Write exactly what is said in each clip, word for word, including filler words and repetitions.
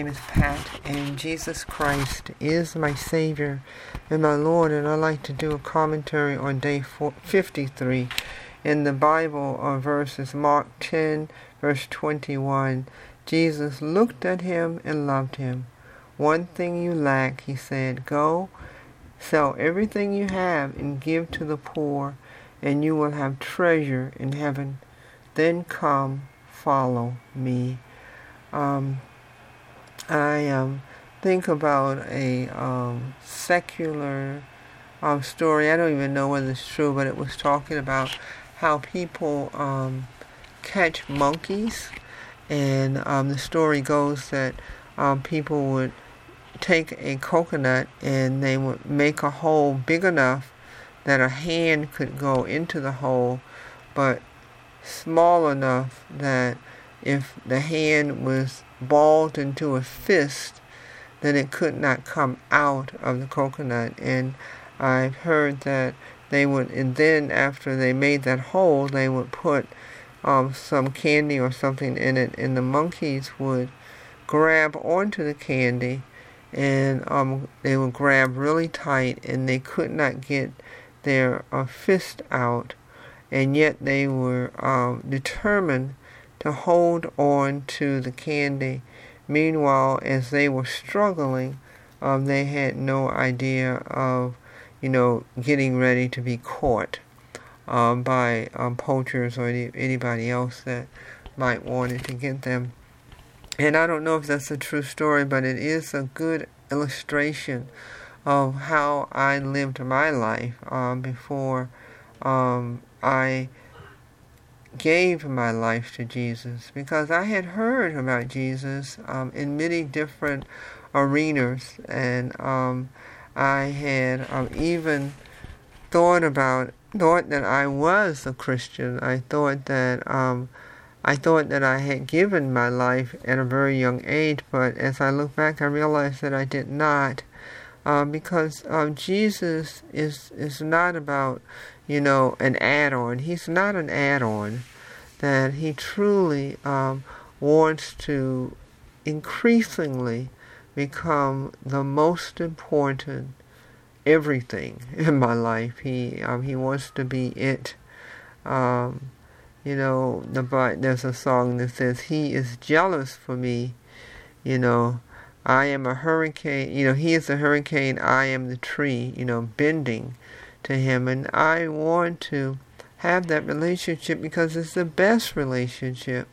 name is Pat, and Jesus Christ is my Savior and my Lord, and I'd like to do a commentary on day fifty-three in the Bible. Our verse is Mark ten, verse twenty-one. Jesus looked at him and loved him. One thing you lack, he said, go, sell everything you have and give to the poor, and you will have treasure in heaven. Then come, follow me. Um, I um, think about a um, secular um, story. I don't even know whether it's true, but it was talking about how people um, catch monkeys. And um, the story goes that um, people would take a coconut and they would make a hole big enough that a hand could go into the hole, but small enough that if the hand was balled into a fist, then it could not come out of the coconut. And I've heard that they would, and then after they made that hole, they would put um, some candy or something in it, and the monkeys would grab onto the candy, and um, they would grab really tight, and they could not get their uh, fist out, and yet they were um, determined to hold on to the candy. Meanwhile, as they were struggling, um, they had no idea of, you know, getting ready to be caught um, by um, poachers or any, anybody else that might wanted to get them. And I don't know if that's a true story, but it is a good illustration of how I lived my life um, before um, I gave my life to Jesus, because I had heard about Jesus um, in many different arenas, and um, I had um, even thought about thought that I was a Christian. I thought that um, I thought that I had given my life at a very young age, but as I look back, I realized that I did not, um, because um, Jesus is is not about, you know, an add-on. He's not an add-on. That he truly um, wants to increasingly become the most important everything in my life. He um, he wants to be it. Um, you know, the there's a song that says, "He is jealous for me." You know, I am a hurricane. You know, he is a hurricane. I am the tree. You know, bending to him, and I want to have that relationship because it's the best relationship.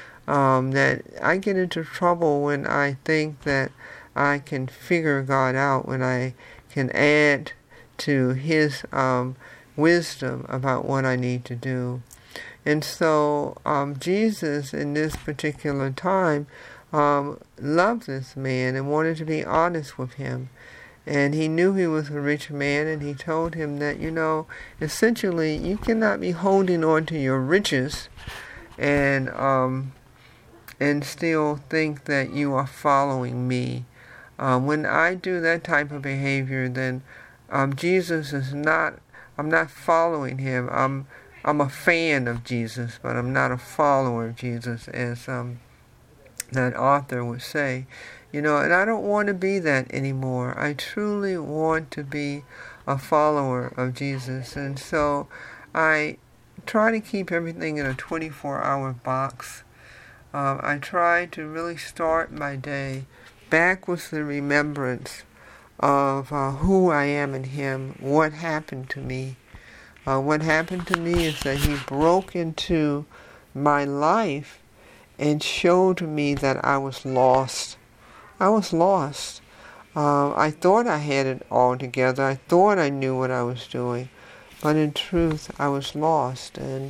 Um, that I get into trouble when I think that I can figure God out, when I can add to His um, wisdom about what I need to do. And so um, Jesus, in this particular time, um, loved this man and wanted to be honest with him. And he knew he was a rich man, and he told him that, you know, essentially, you cannot be holding on to your riches and um, and still think that you are following me. Um, when I do that type of behavior, then um, Jesus is not, I'm not following him. I'm I'm a fan of Jesus, but I'm not a follower of Jesus, as um, that author would say. You know, and I don't want to be that anymore. I truly want to be a follower of Jesus. And so I try to keep everything in a twenty-four hour box. Um, I try to really start my day back with the remembrance of uh, who I am in Him, what happened to me. Uh, what happened to me is that He broke into my life and showed me that I was lost. I was lost. Uh, I thought I had it all together. I thought I knew what I was doing. But in truth, I was lost. And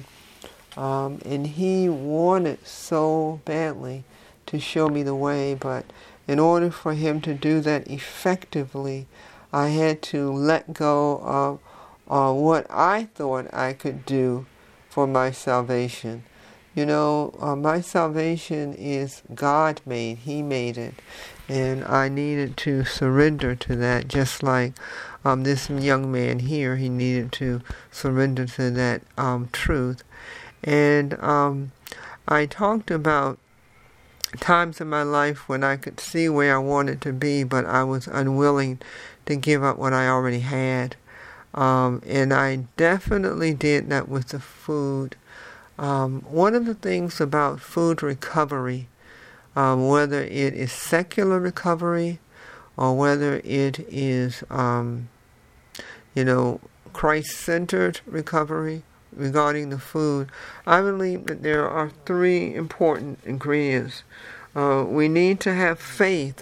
um, and He wanted so badly to show me the way. But in order for Him to do that effectively, I had to let go of uh, what I thought I could do for my salvation. You know, uh, my salvation is God-made. He made it. And I needed to surrender to that, just like um, this young man here, he needed to surrender to that um, truth. And um, I talked about times in my life when I could see where I wanted to be, but I was unwilling to give up what I already had. Um, and I definitely did that with the food. Um, one of the things about food recovery, um, whether it is secular recovery or whether it is, um, you know, Christ-centered recovery regarding the food, I believe that there are three important ingredients. Uh, we need to have faith.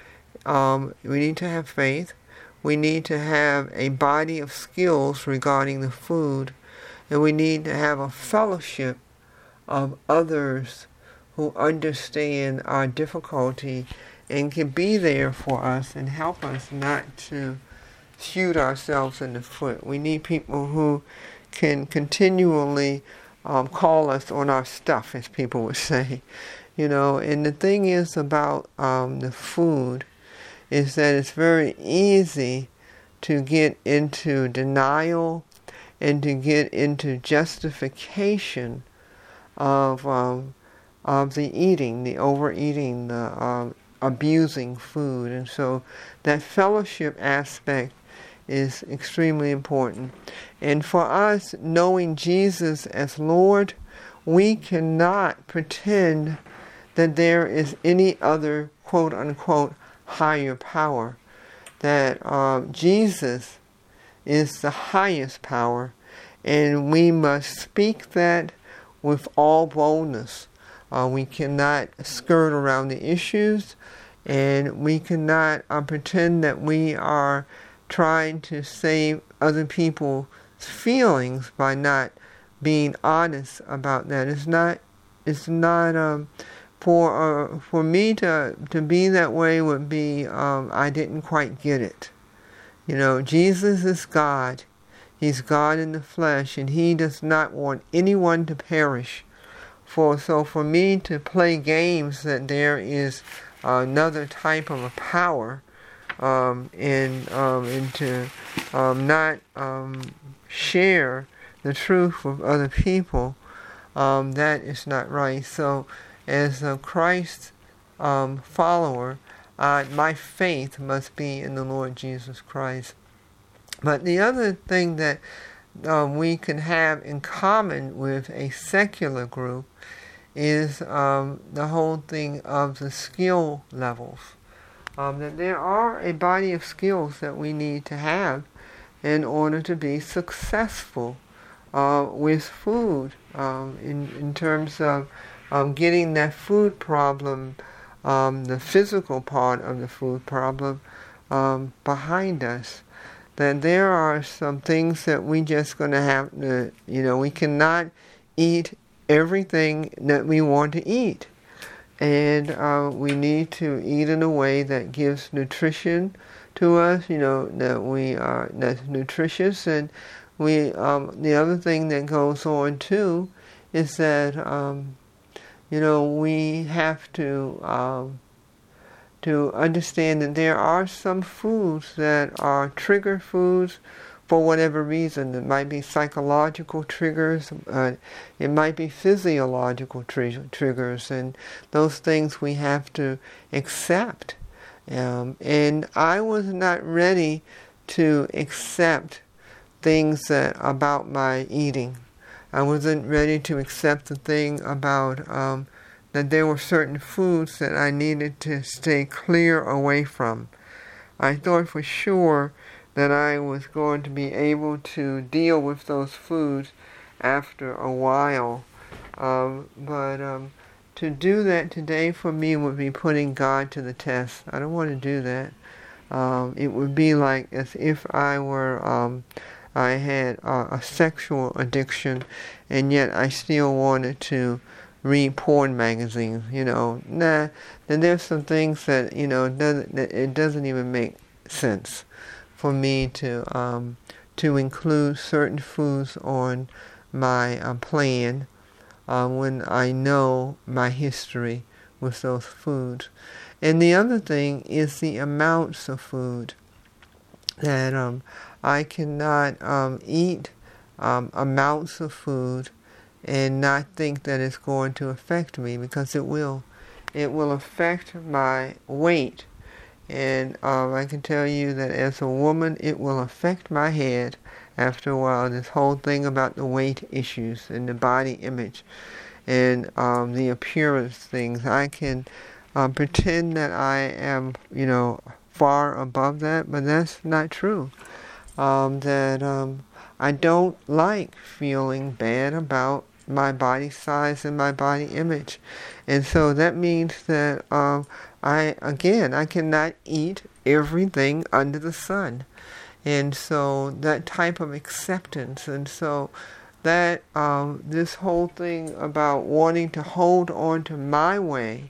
Um, we need to have faith. We need to have a body of skills regarding the food. And we need to have a fellowship of others who understand our difficulty and can be there for us and help us not to shoot ourselves in the foot. We need people who can continually um, call us on our stuff, as people would say. You know, and the thing is about um, the food is that it's very easy to get into denial and to get into justification of um, of the eating, the overeating, the um, abusing food. And so that fellowship aspect is extremely important. And for us, knowing Jesus as Lord, we cannot pretend that there is any other quote-unquote higher power. That uh, Jesus is the highest power, and we must speak that with all boldness. Uh, we cannot skirt around the issues, and we cannot uh, pretend that we are trying to save other people's feelings by not being honest about that. It's not. It's not. Um, for uh, for me to to be that way would be um, I didn't quite get it. You know, Jesus is God. He's God in the flesh, and He does not want anyone to perish. For so for me to play games that there is another type of a power, um, and um, and to um, not um, share the truth with other people, um, that is not right. So, as a Christ um, follower, uh, my faith must be in the Lord Jesus Christ. But the other thing that um, we can have in common with a secular group is um, the whole thing of the skill levels. Um, that there are a body of skills that we need to have in order to be successful uh, with food, um, in, in terms of um, getting that food problem, um, the physical part of the food problem, um, behind us. That there are some things that we just going to have to, you know, we cannot eat everything that we want to eat. And uh, we need to eat in a way that gives nutrition to us, you know, that we are that's nutritious. And we um, the other thing that goes on too is that um, you know we have to um, to understand that there are some foods that are trigger foods for whatever reason. It might be psychological triggers, uh, it might be physiological tri- triggers, and those things we have to accept. Um, and I was not ready to accept things that about my eating. I wasn't ready to accept the thing about um, that there were certain foods that I needed to stay clear away from. I thought for sure that I was going to be able to deal with those foods after a while. Um, but um, to do that today for me would be putting God to the test. I don't want to do that. Um, it would be like as if I were, um, I had uh, a sexual addiction, and yet I still wanted to read porn magazines. You know, nah. Then there's some things that you know doesn't, that it doesn't even make sense for me to um, to include certain foods on my uh, plan uh, when I know my history with those foods. And the other thing is the amounts of food that um, I cannot um, eat um, amounts of food and not think that it's going to affect me, because it will. it will affect my weight. And um, I can tell you that as a woman, it will affect my head after a while, this whole thing about the weight issues and the body image and um, the appearance things. I can um, pretend that I am, you know, far above that, but that's not true. Um, that um, I don't like feeling bad about my body size and my body image. And so that means that um, I, again, I cannot eat everything under the sun. And so that type of acceptance, and so that um, this whole thing about wanting to hold on to my way,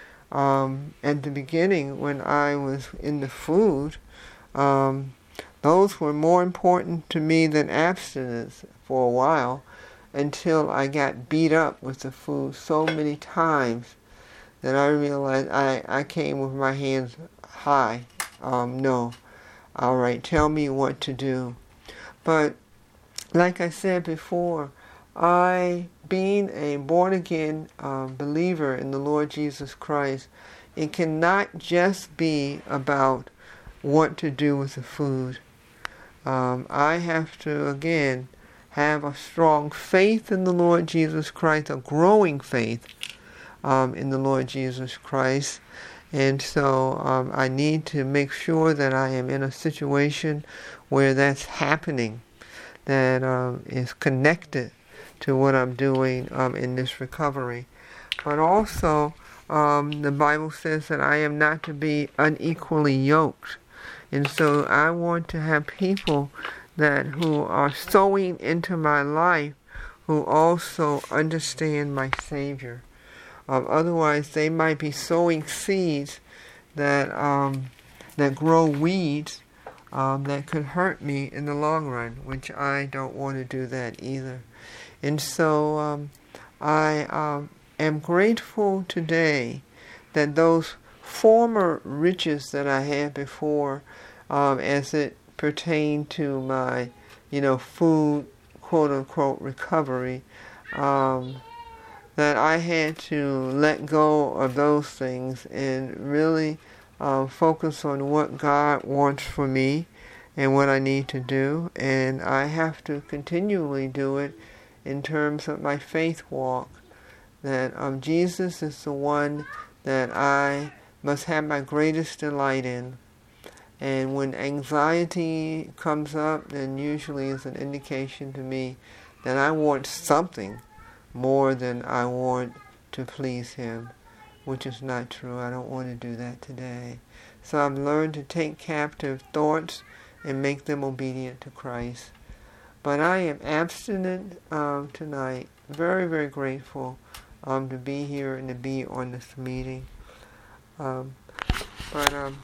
um, at the beginning when I was in the food, um, those were more important to me than abstinence for a while, until I got beat up with the food so many times that I realized I, I came with my hands high. Um, no. All right, tell me what to do. But like I said before, I, being a born-again uh, believer in the Lord Jesus Christ, it cannot just be about what to do with the food. Um, I have to, again, have a strong faith in the Lord Jesus Christ, a growing faith um, in the Lord Jesus Christ. And so um, I need to make sure that I am in a situation where that's happening, that um, is connected to what I'm doing um, in this recovery. But also, um, the Bible says that I am not to be unequally yoked. And so I want to have people that who are sowing into my life who also understand my Savior. Um, otherwise, they might be sowing seeds that um, that grow weeds um, that could hurt me in the long run, which I don't want to do that either. And so um, I um, am grateful today that those former riches that I had before, um, as it pertained to my, you know, food, quote-unquote, recovery, um, that I had to let go of those things and really uh, focus on what God wants for me and what I need to do. And I have to continually do it in terms of my faith walk, that um, Jesus is the one that I must have my greatest delight in. And when anxiety comes up, then usually is an indication to me that I want something more than I want to please Him, which is not true. I don't want to do that today. So I've learned to take captive thoughts and make them obedient to Christ. But I am abstinent um, tonight. Very, very grateful um, to be here and to be on this meeting. Um, but um,